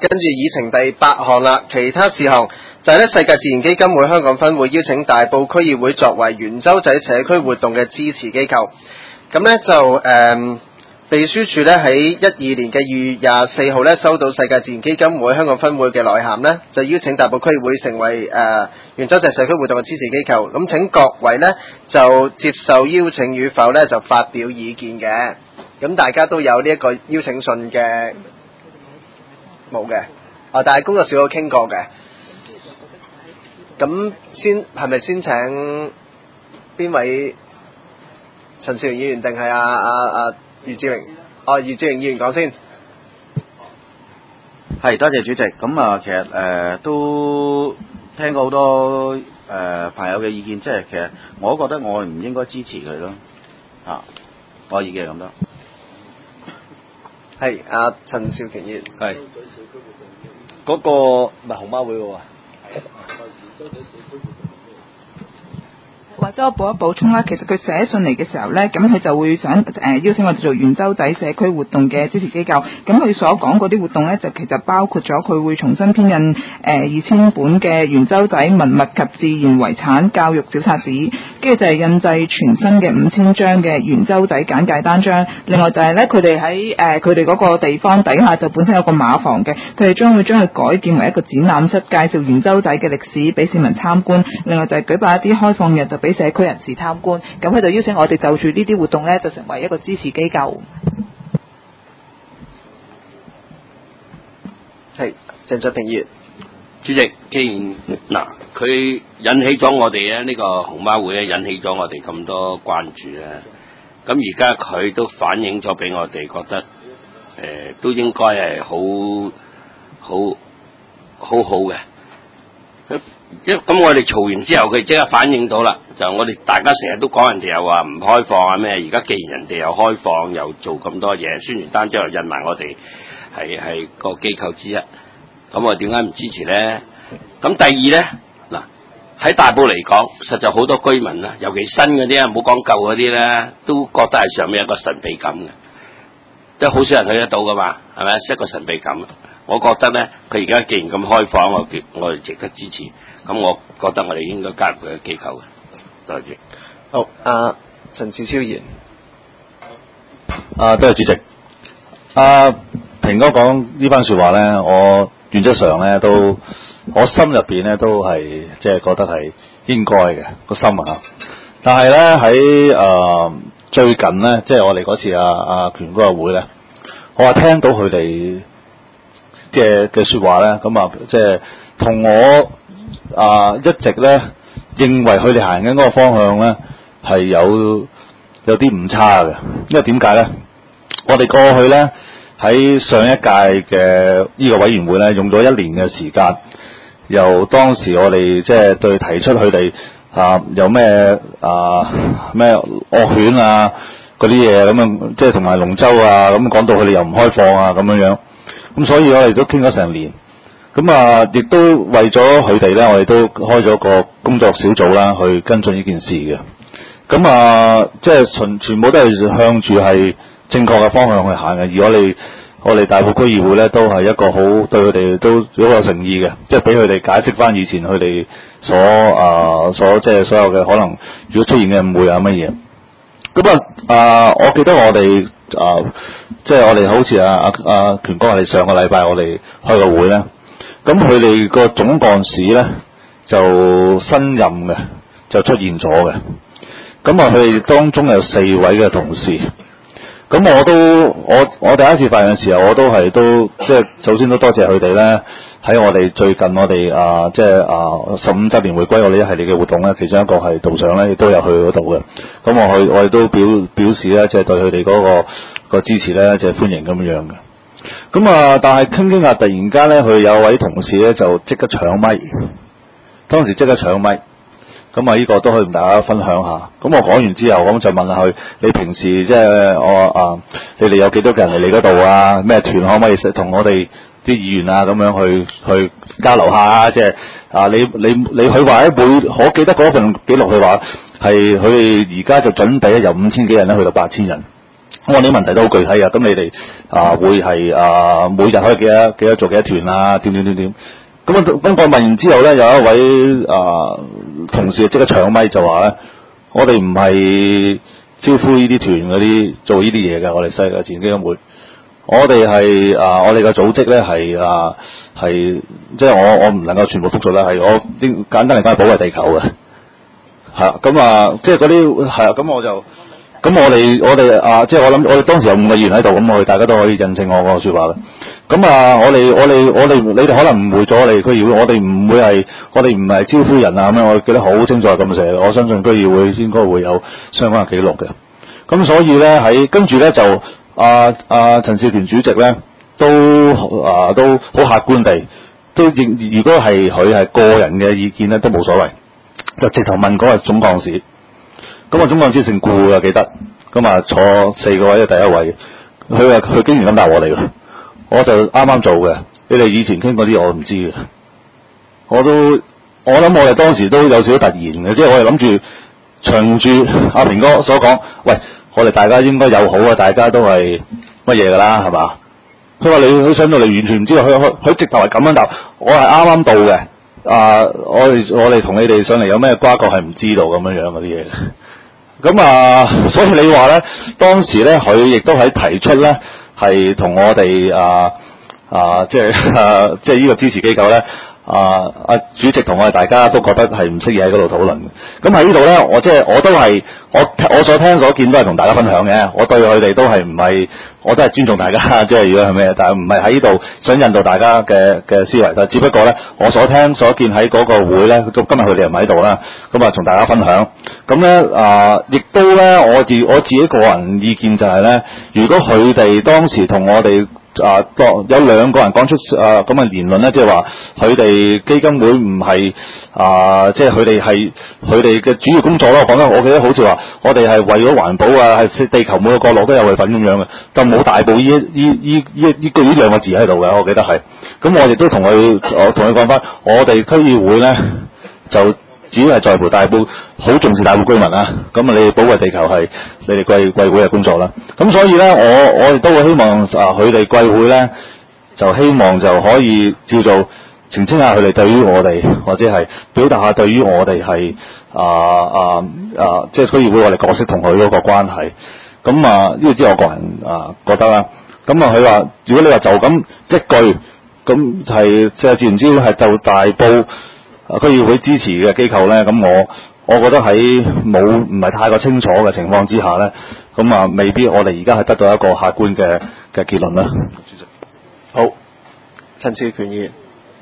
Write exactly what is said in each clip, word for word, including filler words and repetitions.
跟住議程第八項啦，其他事項就係咧世界自然基金會香港分會邀請大埔區議會作為圓洲仔社區活動嘅支持機構。咁咧就誒、嗯、秘書處咧喺一二年嘅二月廿四號咧收到世界自然基金會香港分會嘅內函咧，就邀請大埔區議會成為誒、呃、圓洲仔社區活動嘅支持機構。咁請各位咧就接受邀請與否咧就發表意見嘅。咁大家都有呢一個邀請信嘅。冇嘅，啊！但係工作小組傾過嘅，咁先係咪先請邊位陳兆榮議員定係阿阿阿余志榮？哦，余志榮議員講先。 係，多謝主席。咁啊，其實誒、呃、都聽過好多誒、呃、朋友嘅意見，即係其實我覺得我唔應該支持佢咯。啊，我意見係咁多。 係阿陳兆權議員。 係。嗰、那個唔係熊貓會嘅喎。 或者我補一補充啦，其實佢寫信嚟嘅時候呢，咁佢就會想誒、呃、邀請我哋做圓洲仔社區活動嘅支持機構。咁佢所講嗰啲活動呢，就其實包括咗佢會重新編印誒二千本嘅圓洲仔文物及自然遺產教育小冊子，跟住就係印製全新嘅五千張嘅圓洲仔簡介單張。另外就係呢，佢哋喺誒佢哋嗰個地方底下就本身有個馬房嘅，佢哋將會將佢改建為一個展覽室，介紹圓洲仔嘅歷史俾市民參觀。另外就係舉辦一啲開放日，就俾社區人士參觀，咁佢就邀請我哋就住呢啲活動呢，就成為一個支持機構。 係鄭俊平議員， 主席，既然嗱佢引起咗我哋咧呢個熊貓會咧引起咗我哋咁多關注咧，咁而家佢都反映咗俾我哋覺得，誒、呃、都應該係好好好好嘅。一咁我哋嘈完之後，佢即刻反映到啦。就我哋大家成日都講人哋又話唔開放啊咩？而家既然人哋又開放，又做咁多嘢，宣傳單張又印埋我哋係係個機構之一，咁我點解唔支持咧？咁第二咧，嗱喺大埔嚟講，實在好多居民啦，尤其新嗰啲啊，唔好講舊嗰啲咧，都覺得係上面有個神秘感嘅，即係好少人去得到噶嘛，係咪？一個神秘感。我覺得咧，佢而家既然咁開放，我我哋值得支持。咁我覺得我哋應該加入佢嘅機構嘅。多謝。 好，阿陳志超議員。 啊，多謝主席。阿平哥講呢番説話咧，我原則上咧都，我心入邊咧都係即係覺得係應該嘅個心啊。但係咧喺誒最近咧，即係我哋嗰次阿阿權哥嘅會咧，我話聽到佢哋嘅嘅説話咧，咁啊即係同我啊一直咧認為佢哋行緊嗰個方向咧係有有啲誤差嘅，因為點解咧？我哋過去咧喺上一屆嘅呢個委員會咧，用咗一年嘅時間，由當時我哋即係對提出佢哋啊有咩啊咩惡犬啊嗰啲嘢咁樣，即係同埋龍舟啊咁講到佢哋又唔開放啊咁樣樣，咁所以我哋都傾咗成年，咁啊亦都為咗佢哋咧，我哋都開咗個工作小組啦，去跟進呢件事嘅。咁啊，即係全全部都係向住係正確嘅方向去行嘅。而我哋我哋大埔區議會咧，都係一個好對佢哋都好有誠意嘅，即係俾佢哋解釋翻以前佢哋所啊所即係所有嘅可能，如果出現嘅誤會啊乜嘢。咁啊啊，我記得我哋啊，即係我哋好似啊啊啊權哥，我哋上個禮拜我哋開個會咧，咁佢哋個總幹事咧就新任嘅，就出現咗嘅。咁啊，佢哋當中有四位嘅同事，咁我都我我第一次發言嘅時候，我都係都即係首先都多謝佢哋咧，喺我哋最近我哋啊即係啊十五週年回歸我哋一系列嘅活動咧，其中一個係導賞咧，亦都有去嗰度嘅。咁我去我哋都表表示咧，即係對佢哋嗰個個支持咧，即係歡迎咁樣嘅。咁啊，但係傾傾下，突然間咧，佢有位同事咧就即刻搶咪，當時即刻搶咪。咁啊，呢個都可以同大家分享下。咁我講完之後，咁就問下佢：你平時即係我啊，你哋有幾多個人嚟你嗰度啊？咩團可唔可以同我哋啲議員啊咁樣去去交流下啊？即係啊，你你你佢話咧每，我記得嗰份記錄佢話係佢哋而家就準備咧由五千幾人咧去到八千人。 咁我啲問題都好具體啊，咁你哋啊會係啊每日可以幾多幾多做幾多團啊？點點點點。咁啊，咁我問完之後咧，有一位啊同事即刻搶咪就話咧，我哋唔係招呼呢啲團嗰啲做呢啲嘢嘅，我哋世界自然基金會，我哋係啊我哋嘅組織咧係啊係即係我我唔能夠全部複述啦，係我啲簡單嚟講係保衞地球嘅，係啊，咁啊即係嗰啲係啊，咁我就。咁我哋我哋啊，即係我諗，我哋當時有五個議員喺度，咁我哋大家都可以印證我個説話嘅。咁啊，我哋我哋我哋，你哋可能誤會咗我哋區議會，我哋唔會係，我哋唔係招呼人啊咁樣，我記得好清楚係咁寫嘅。我相信區議會應該會有相關嘅記錄嘅。咁所以咧喺跟住咧就啊啊陳少權主席咧都啊都好客觀地都認，如果係佢係個人嘅意見咧都冇所謂，就直頭問嗰個總幹事。咁啊，總幹事姓顧嘅記得，咁啊坐四個位嘅第一位，佢話佢竟然咁答我哋嘅，我就啱啱做嘅，你哋以前傾嗰啲我唔知嘅，我都我諗我哋當時都有少少突然嘅，即係我哋諗住循住阿平哥所講，喂，我哋大家應該友好啊，大家都係乜嘢㗎啦，係嘛？佢話你佢上到嚟完全唔知道，佢佢佢直頭係咁樣答，我係啱啱到嘅，啊，我哋我哋同你哋上嚟有咩瓜葛係唔知道咁樣樣嗰啲嘢。咁啊，所以你話咧，當時咧佢亦都喺提出咧，係同我哋啊啊，即係啊，即係呢個支持機構咧，啊啊主席同我哋大家都覺得係唔適宜喺嗰度討論嘅。咁喺呢度咧，我即係我都係我我所聽所見都係同大家分享嘅。我對佢哋都係唔係，我都係尊重大家，即係如果係咩，但係唔係喺呢度想引導大家嘅嘅思維。但只不過咧，我所聽所見喺嗰個會咧，今日佢哋唔喺度啦，咁啊同大家分享。咁咧啊，亦都咧，我自我自己個人意見就係咧，如果佢哋當時同我哋啊，有兩個人講出啊咁嘅言論咧，即係話佢哋基金會唔係啊，即係佢哋係佢哋嘅主要工作咯。我講得我記得好似話，我哋係為咗環保啊，係地球每個角落都有佢份咁樣嘅，就冇大埔呢呢呢呢呢句呢兩個字喺度嘅。我記得係。咁我亦都同佢，我同佢講翻，我哋區議會咧就。只要係在乎大埔，好重視大埔居民啊！咁啊，你哋保衞地球係你哋貴貴會嘅工作啦。咁所以咧，我我亦都會希望啊，佢哋貴會咧就希望就可以叫做澄清下佢哋對於我哋，或者係表達下對於我哋係啊啊啊，即係區議會我哋角色同佢嗰個關係。咁啊，呢個只係我個人啊覺得啦。咁啊，佢話如果你話就咁一句，咁係即係知唔知係就大埔區議會支持嘅機構咧，咁我我覺得喺冇唔係太過清楚嘅情況之下咧，咁啊未必我哋而家係得到一個客觀嘅嘅結論啦。 好，陳少權議員，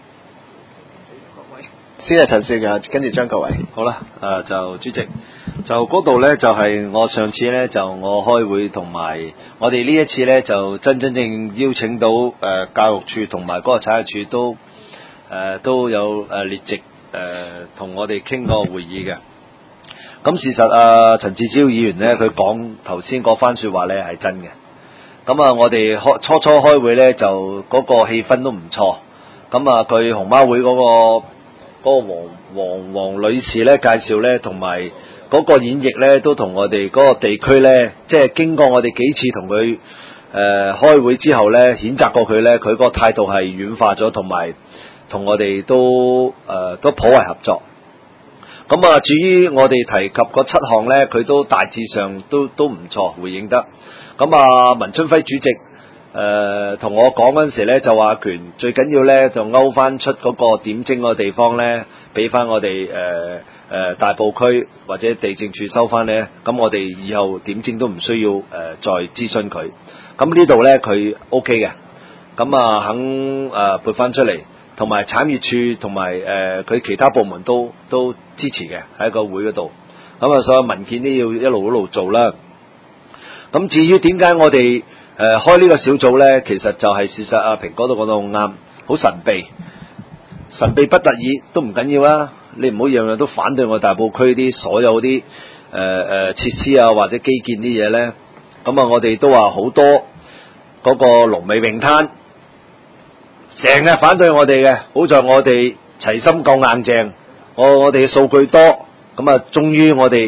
先係陳少權，跟住張國偉。 好啦，誒、呃、就主席，就嗰度咧就係、是、我上次咧就我開會同埋我哋呢一次咧就真真正邀請到誒、呃、教育處同埋嗰個產業處都誒、呃、都有誒列席。誒同、呃、我哋傾個會議嘅，咁事實啊，陳志超議員咧，佢講頭先嗰番説話咧係真嘅。咁啊，我哋開初初開會咧，就嗰個氣氛都唔錯。咁啊，佢熊貓會嗰、嗰個嗰、嗰個黃黃黃女士咧介紹咧，同埋嗰個演繹咧，都同我哋嗰個地區咧，即係經過我哋幾次同佢誒開會之後咧，譴責過佢咧，佢個態度係軟化咗，同埋。同我哋都誒、呃、都頗為合作，咁啊至於我哋提及嗰七項咧，佢都大致上都都唔錯回應得。咁啊文春輝主席誒同、呃、我講嗰陣時咧，就話權最緊要咧就勾翻出嗰個點睛個地方咧，俾翻我哋誒誒大埔區或者地政處收翻咧，咁我哋以後點睛都唔需要誒、呃、再諮詢佢。咁呢度咧佢 O K 嘅，咁啊肯誒、呃、撥翻出嚟。同埋產業處同埋誒佢其他部門都都支持嘅喺個會嗰度，咁啊所有文件都要一路一路做啦。咁至於點解我哋誒、呃、開呢個小組咧，其實就係事實阿平哥都講得好啱，好神秘，神秘不得已都唔緊要啦。你唔好樣樣都反對我大埔區啲所有啲誒誒設施啊或者基建啲嘢咧。咁啊我哋都話好多嗰個龍尾泳灘。成日反對我哋嘅，好在我哋齊心夠硬淨，我我哋嘅數據多，咁啊，終於我哋誒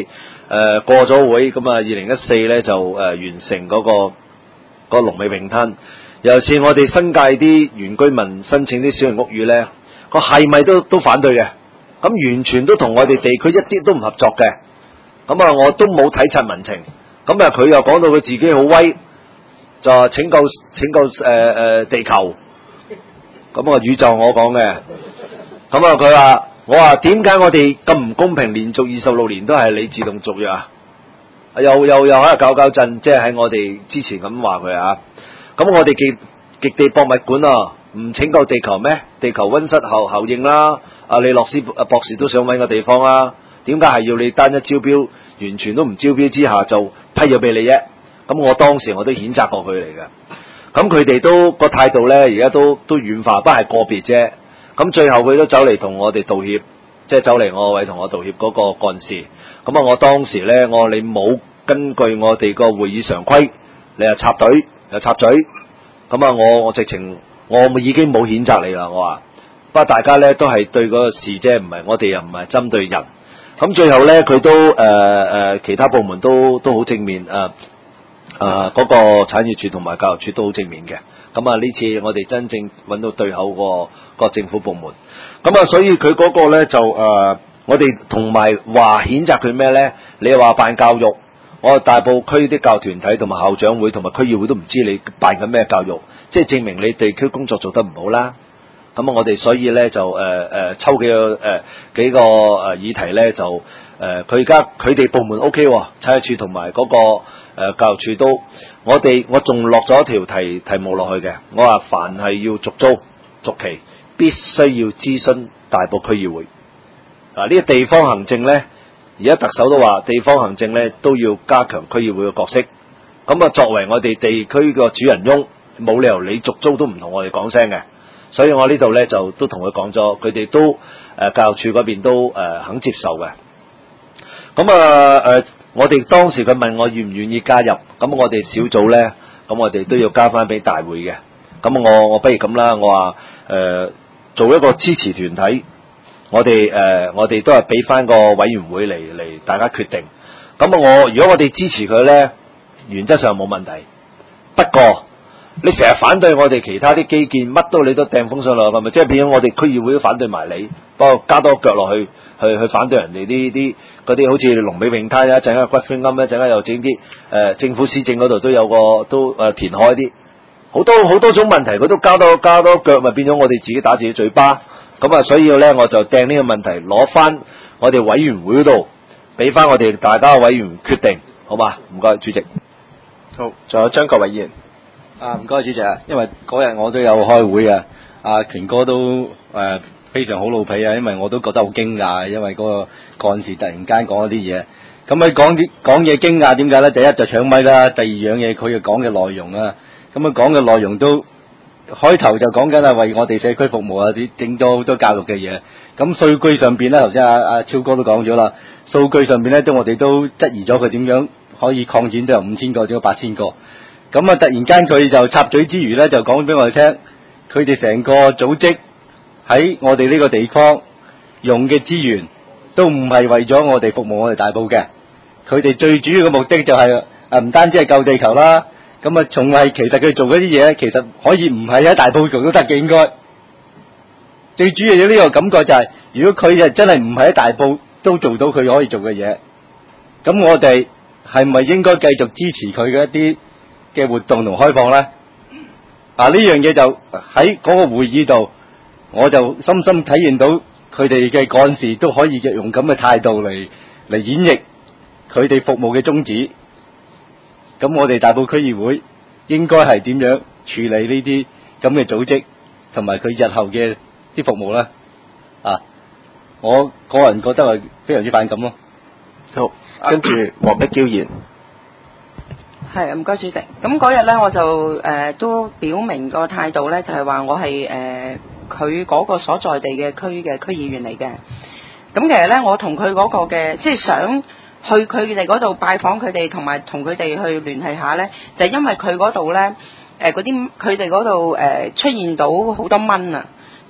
呃、過咗會，咁啊二零一四咧就誒、呃、完成嗰、那個嗰、那個龍尾泳灘。尤其是我哋新界啲原居民申請啲小型屋宇咧，個係咪都都反對嘅？咁完全都同我哋地區一啲都唔合作嘅。咁啊，我都冇體察民情。咁啊，佢又講到佢自己好威，就話拯救拯救誒誒、呃、地球。咁啊，宇宙我講嘅。咁啊，佢話我話點解我哋咁唔公平？連續二十六年都係你自動續約啊？又又又喺度搞搞震，即係喺我哋之前咁話佢啊。咁我哋極極地博物館啊，唔拯救地球咩？地球溫室效效應啦，阿李洛斯博士都想揾個地方啊。點解係要你單一招標，完全都唔招標之下就批咗俾你啫？咁我當時我都譴責過佢嚟嘅。咁佢哋都個態度咧，而家都都軟化，不過係個別啫。咁最後佢都走嚟同我哋道歉，即係走嚟我位同我道歉嗰個幹事。咁啊，我當時咧，我你冇根據我哋個會議常規，你又插隊又插嘴。咁啊，我我直情我已經冇譴責你啦。我話不過大家咧都係對嗰個事啫，唔係我哋又唔係針對人。咁最後咧，佢都誒誒、呃、其他部門都都好正面，誒誒嗰個產業署同埋教育署都好正面嘅。咁啊，呢次我哋真正揾到對口個個政府部門。咁啊，所以佢嗰個咧就誒、呃，我哋同埋話譴責佢咩咧？你話辦教育，我大埔區啲教團體同埋校長會同埋區議會都唔知你辦緊咩教育，即係證明你地區工作做得唔好啦。咁啊，我哋所以咧就誒誒、呃、抽幾個誒、呃、幾個誒議題咧就誒，佢而家佢哋部門 O K 喎，產業署同埋嗰個誒、呃、教育署都，我哋我仲落咗條題題目落去嘅，我話凡係要續租續期，必須要諮詢大埔區議會。啊，呢、這個地方行政咧，而家特首都話地方行政咧都要加強區議會嘅角色。咁啊，作為我哋地區個主人翁，冇理由你續租都唔同我哋講聲嘅。所以我呢度咧就都同佢講咗，佢哋都誒、呃、教育處嗰邊都誒、呃、肯接受嘅。咁啊誒，我哋當時佢問我願唔願意加入，咁我哋小組咧，咁我哋都要交翻俾大會嘅。咁我我不如咁啦，我話誒、呃、做一個支持團體，我哋誒、呃、我哋都係俾翻個委員會嚟嚟大家決定。咁啊，我如果我哋支持佢咧，原則上冇問題。不過你成日反對我哋其他啲基建，乜都你都掟風上嚟，係咪？即係變咗我哋區議會都反對埋你，不過加多腳落去，去去反對人哋啲啲嗰啲好似龍尾泳灘一陣間骨灰龕，一陣間又整啲誒政府施政嗰度都有個都誒、呃、填海啲，好多好多種問題，佢都加多加多腳，咪變咗我哋自己打自己嘴巴。咁啊，所以咧我就掟呢個問題攞翻我哋委員會嗰度，俾翻我哋大家委員決定，好嘛？唔該，主席。 好，仲有張國偉議員。 啊，唔該主席啊，因為嗰日我都有開會啊，阿權哥都誒、呃、非常好老脾啊，因為我都覺得好驚訝，因為嗰個幹事突然間講咗啲嘢，咁佢講啲講嘢驚訝點解咧？第一就搶咪啦，第二樣嘢佢又講嘅內容啊，咁佢講嘅內容都開頭就講緊係為我哋社區服務啊，啲整咗好多教育嘅嘢，咁數據上邊咧，頭先阿阿超哥都講咗啦，數據上邊咧都我哋都質疑咗佢點樣可以擴展到由五千個到八千個。咁啊！突然間佢就插嘴之餘咧，就講俾我哋聽，佢哋成個組織喺我哋呢個地方用嘅資源都唔係為咗我哋服務我哋大埔嘅，佢哋最主要嘅目的就係、是、誒唔單止係救地球啦，咁啊仲係其實佢做嗰啲嘢，其實可以唔係喺大埔做都得嘅，應該最主要嘅呢個感覺就係、是，如果佢係真係唔係喺大埔都做到佢可以做嘅嘢，咁我哋係咪應該繼續支持佢嘅一啲嘅活動同開放咧？啊，呢樣嘢就喺嗰個會議度，我就深深體驗到佢哋嘅幹事都可以用咁嘅態度嚟嚟演繹佢哋服務嘅宗旨。咁我哋大埔區議會應該係點樣處理呢啲咁嘅組織同埋佢日後嘅啲服務咧？啊，我個人覺得係非常之反感咯。 好，跟住黃碧嬌議員。 係啊，唔該主席。咁嗰日咧，我就誒、呃、都表明個態度咧，就係、是、話我係誒佢嗰個所在地嘅區嘅區議員嚟嘅。咁其實咧，我同佢嗰個嘅即係想去佢哋嗰度拜訪佢哋，同埋同佢哋去聯繫下咧，就係、因為佢嗰度咧誒嗰啲佢哋嗰度誒出現到好多蚊啊。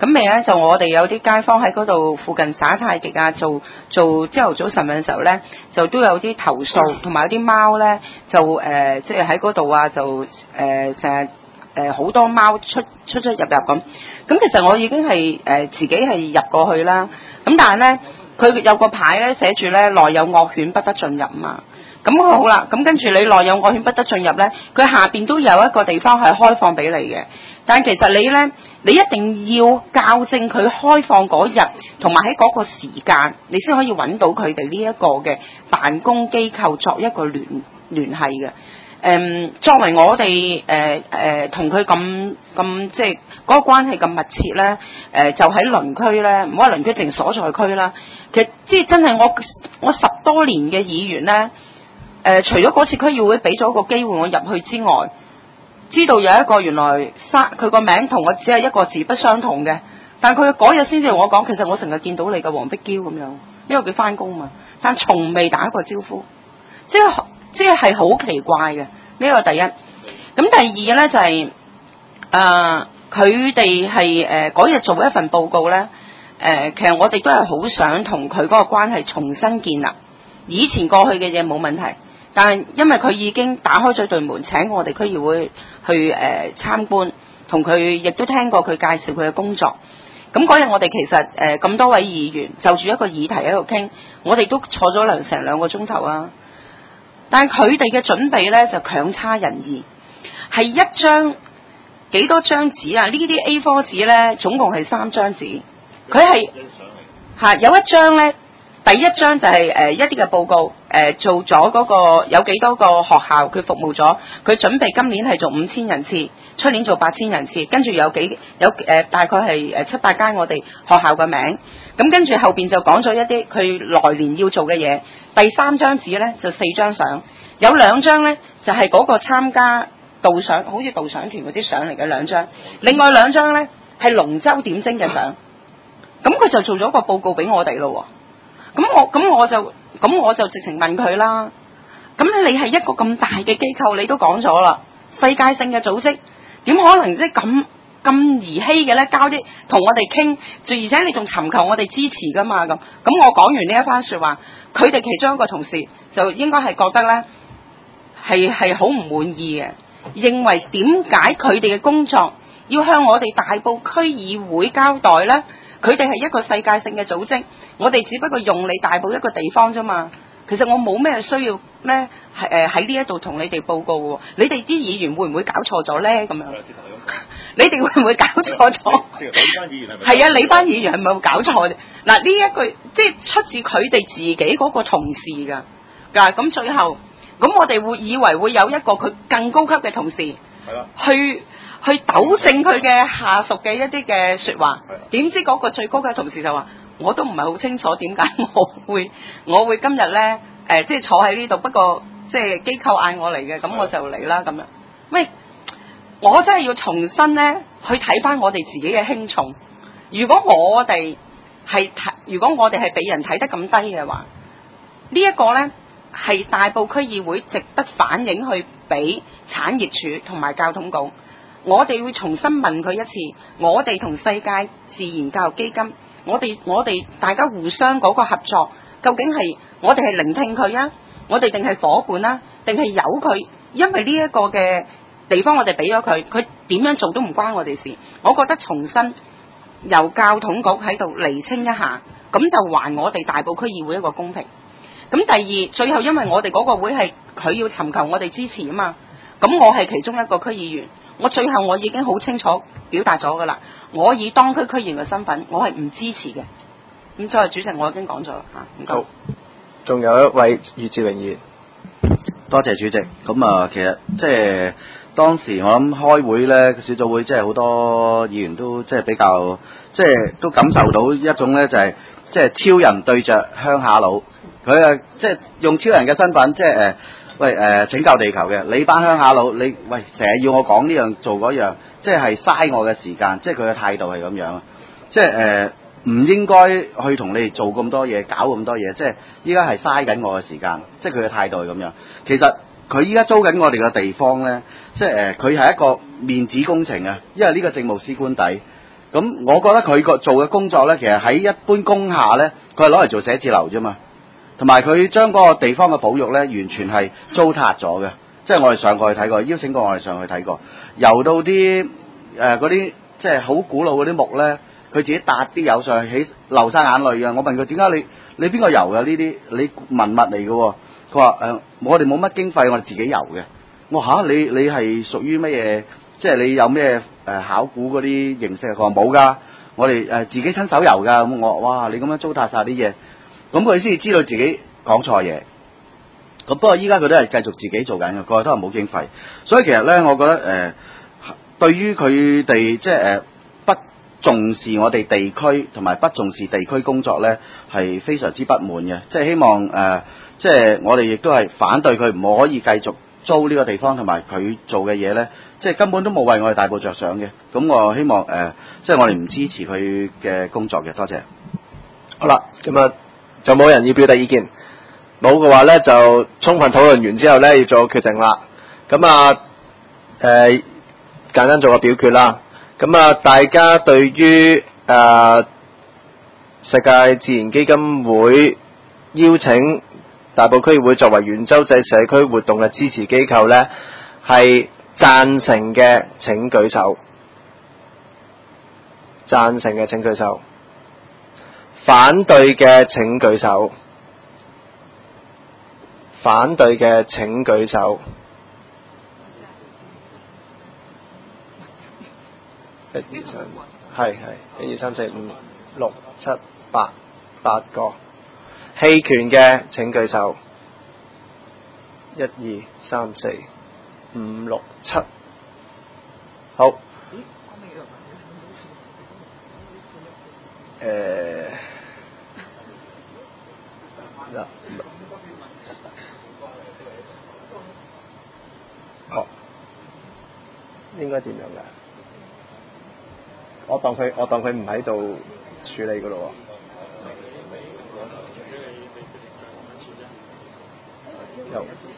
咁未咧就我哋有啲街坊喺嗰度附近耍太極啊，做做朝頭早晨嘅時候咧，就都有啲投訴，同埋有啲貓咧就誒即係喺嗰度啊，就誒成日誒好多貓出出出入入咁。咁其實我已經係誒、呃、自己係入過去啦。咁但係咧佢有個牌咧寫住咧內有惡犬不得進入嘛。咁好啦，咁跟住你內有惡犬不得進入咧，佢下邊都有一個地方係開放俾你嘅。但係其實你咧，你一定要校正佢開放嗰日，同埋喺嗰個時間，你先可以揾到佢哋呢一個嘅辦公機構作一個聯聯繫嘅。誒、嗯，作為我哋誒誒同佢咁咁即係嗰個關係咁密切咧，誒、呃、就喺鄰區咧，唔好話鄰區定所在區啦。其實即係真係我我十多年嘅議員咧。誒、呃，除咗嗰次區議會俾咗個機會我入去之外，知道有一個原來沙佢個名同我只係一個字不相同嘅，但佢嗰日先至同我講，其實我成日見到你嘅黃碧嬌咁樣，因為佢翻工嘛，但從未打過招呼，即係即係係好奇怪嘅呢、這個第一。咁第二咧就係、是、誒，佢哋係誒嗰日做一份報告咧，誒、呃，其實我哋都係好想同佢嗰個關係重新建立，以前過去嘅嘢冇問題。但係因為佢已經打開咗對門，請我哋區議會去誒、呃、參觀，同佢亦都聽過佢介紹佢嘅工作。咁嗰日我哋其實誒咁、呃、多位議員就住一個議題喺度傾，我哋都坐咗兩成兩個鐘頭啊。但係佢哋嘅準備咧就強差人意，係一張幾多張紙啊？呢啲 A 四 紙咧總共係三張紙，佢係嚇有一張咧。第一張就係、是、誒、呃、一啲嘅報告，誒、呃、做咗嗰個有幾多個學校佢服務咗，佢準備今年係做五千人次，出年做八千人次，跟住有幾有誒、呃、大概係誒七八間我哋學校嘅名，咁跟住後邊就講咗一啲佢來年要做嘅嘢。第三張紙咧就四張相，有兩張咧就係、是、嗰個參加導賞，好似導賞團嗰啲相嚟嘅兩張，另外兩張咧係龍舟點睛嘅相，咁佢就做咗個報告俾我哋咯。咁我咁我就咁我就直情問佢啦。咁你係一個咁大嘅機構，你都講咗啦，世界性嘅組織，點可能即係咁咁兒戲嘅咧？交啲同我哋傾，而且你仲尋求我哋支持噶嘛？咁咁我講完呢一番說話，佢哋其中一個同事就應該係覺得咧係係好唔滿意嘅，認為點解佢哋嘅工作要向我哋大埔區議會交代咧？佢哋係一個世界性嘅組織，我哋只不過用你大埔一個地方啫嘛。其實我冇咩需要咧，係誒喺呢一度同你哋報告喎。你哋啲議員會唔會搞錯咗咧？咁樣，你哋會唔會搞錯咗？係啊，你班議員係咪有搞錯啫？嗱，呢一句即係出自佢哋自己嗰個同事㗎。嗱，咁最後，咁我哋會以為會有一個佢更高級嘅同事，去。去糾正佢嘅下屬嘅一啲嘅説話，點知嗰個最高嘅同事就話：我都唔係好清楚點解我會我會今日咧誒，即係坐喺呢度。不過即係機構嗌我嚟嘅，咁我就嚟啦咁樣。喂，我真係要重新咧去睇翻我哋自己嘅輕重。如果我哋係睇，如果我哋係俾人睇得咁低嘅話，這個、呢一個咧係大埔區議會值得反映去俾產業署同埋教統局。我哋會重新問佢一次，我哋同世界自然教育基金，我哋我哋大家互相嗰個合作，究竟係我哋係聆聽佢啊，我哋定係伙伴啊，定係由佢？因為呢一個嘅地方我哋俾咗佢，佢點樣做都唔關我哋事。我覺得重新由教統局喺度釐清一下，咁就還我哋大埔區議會一個公平。咁第二，最後因為我哋嗰個會係佢要尋求我哋支持啊嘛，咁我係其中一個區議員。我最後我已經好清楚表達咗噶啦，我以當區區議員嘅身份，我係唔支持嘅。咁作為主席，我已經講咗啦嚇。唔該。好， 仲有一位余志榮議員， 多謝主席。咁啊，其實即係當時我諗開會咧，小組會即係好多議員都即係比較即係都感受到一種咧，就係即係超人對着鄉下佬，佢啊即係用超人嘅身份，即係誒。喂誒、呃，拯救地球嘅你班鄉下佬，你喂成日要我講呢樣做嗰樣，即係嘥我嘅時間，即係佢嘅態度係咁樣啊！即係誒唔應該去同你哋做咁多嘢，搞咁多嘢，即係依家係嘥緊我嘅時間，即係佢嘅態度係咁樣。其實佢依家租緊我哋嘅地方咧，即係誒佢係一個面子工程啊，因為呢個政務司官邸， 咁我覺得佢個做嘅工作咧，其實喺一般工廈咧，佢係攞嚟做寫字樓啫嘛。同埋佢將嗰個地方嘅保育咧，完全係糟蹋咗嘅。即係我哋上過去睇過，邀請過我哋上去睇過，游到啲誒嗰啲即係好古老嗰啲木咧，佢自己搭啲油上去，起流晒眼淚啊！我問佢點解你你邊個游嘅呢啲？你文物嚟嘅喎？佢話誒，我哋冇乜經費，我哋自己游嘅。我話嚇你你係屬於乜嘢？即係你有咩誒、呃、考古嗰啲形式？佢話冇㗎，我哋誒、呃、自己親手游㗎。咁我話哇，你咁樣糟蹋晒啲嘢，咁佢先至知道自己講錯嘢。咁不過依家佢都係繼續自己做緊嘅，佢都係冇經費。所以其實咧，我覺得誒、呃，對於佢哋即係誒、呃、不重視我哋地區同埋不重視地區工作咧，係非常之不滿嘅。即係希望誒、呃，即係我哋亦都係反對佢唔可以繼續租呢個地方，同埋佢做嘅嘢咧，即係根本都冇為我哋大埔着想嘅。咁我希望誒、呃，即係我哋唔支持佢嘅工作嘅。多謝。 好啦，咁啊就冇人要表達意見。冇嘅話咧，就充分討論完之後咧，要做個決定啦。咁啊，誒、呃、簡單做個表決啦。咁啊，大家對於誒、呃、世界自然基金會邀請大埔區議會作為圓洲仔社區活動嘅支持機構咧，係贊成嘅請舉手。贊成嘅請舉手。反對嘅請舉手。反對嘅請舉手。一二三，係係一二三四五六七八八個。棄權嘅請舉手。一二三四五六七。好。誒嗱。哦，應該點樣㗎？我當佢，我當佢唔喺度處理㗎咯喎。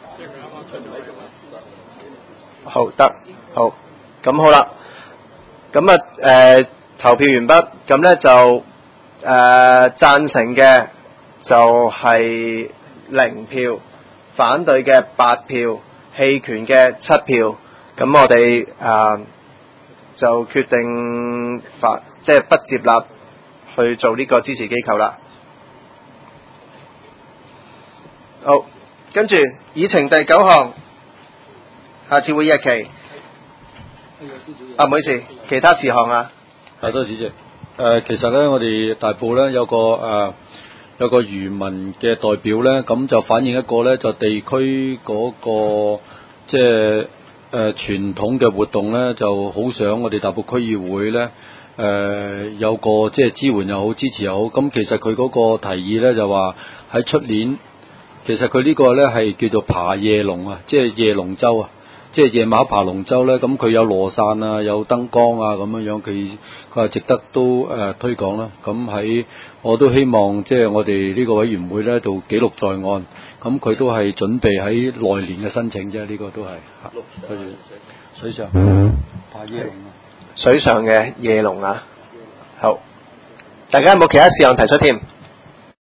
好得，好，咁好啦。咁啊誒投票完畢，咁咧就誒、呃、贊成嘅就係零票，反對嘅八票。棄權嘅七票，咁我哋誒、呃、就決定發即係不接納去做呢個支持機構啦。好，跟住議程第九項，下次會議日期。啊，唔好意思，其他事項啊。 係，多謝主席。誒、呃，其實咧，我哋大埔咧有個誒。呃有個漁民嘅代表咧，咁就反映一個咧，就地區嗰、那個即係誒傳統嘅活動咧，就好想我哋大埔區議會咧誒、呃、有個即係支援又好，支持又好。咁其實佢嗰個提議咧就話喺出年，其實佢呢個咧係叫做爬夜龍啊，即係夜龍舟啊。即係夜晚爬龍舟咧，咁佢有羅傘啊，有燈光啊，咁樣樣佢佢話值得都誒、呃、推廣啦。咁喺我都希望即係我哋呢個委員會咧度記錄在案。咁佢都係準備喺來年嘅申請啫，呢、這個都係。跟住水上爬夜龍啊， 水上嘅夜龍啊，好，大家有冇其他事項提出添？